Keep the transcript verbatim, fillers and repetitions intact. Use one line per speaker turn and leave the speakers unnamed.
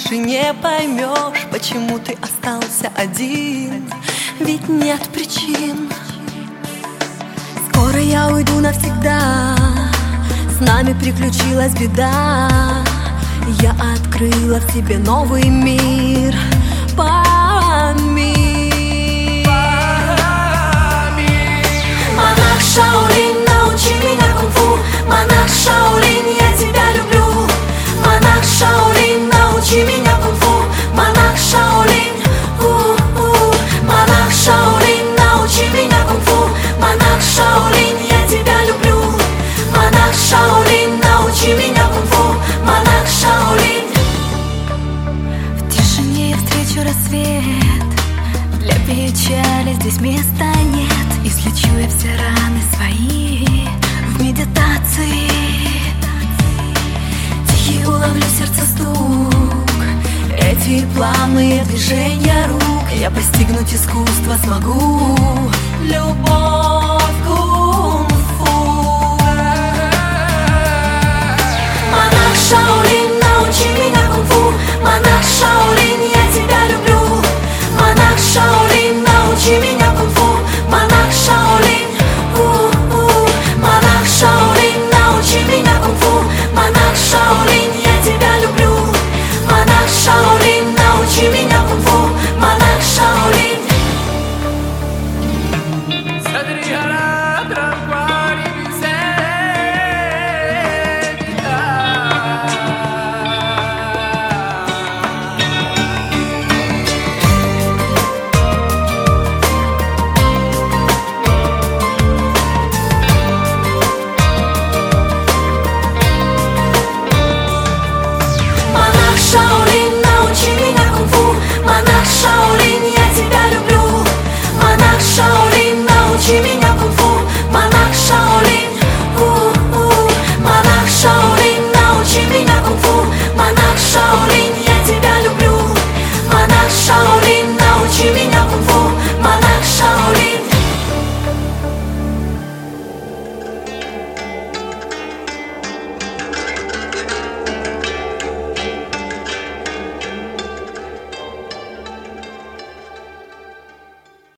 же не поймешь, почему ты остался один. Ведь нет причин. Скоро я уйду навсегда, с нами приключилась беда. Я открыла в себе новый мир. Память. Монах Шаолинь, научи меня кунг-фу. Монах Шаолинь, я тебя люблю. Монах Шаолинь, научи меня кунг-фу. Монах Шаолинь, у-у. Монах Шаолинь, научи меня кунг-фу. Монах Шаолинь, я тебя люблю. Монах Шаолинь, научи меня кунг-фу. Монах Шаолинь. В тишине я встречу рассвет. Для печали здесь места нет. Излечу я все раны свои в медитации. Тихий уловлю сердце стук, эти плавные движения рук. Я постигнуть искусство смогу. Любовь кунг-фу. Монах Шаолинь.